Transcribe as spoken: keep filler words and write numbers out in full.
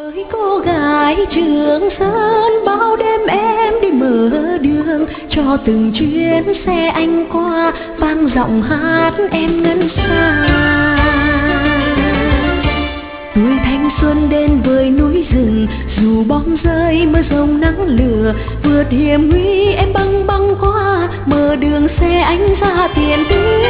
Ơi cô gái Trường Sơn, bao đêm em đi mở đường cho từng chuyến xe anh qua, vang giọng hát em ngân xa. Tuổi thanh xuân đến với núi rừng, dù bom rơi mưa rông nắng lửa, vượt hiểm nguy em băng băng qua, mở đường xe anh ra tiền tuyến.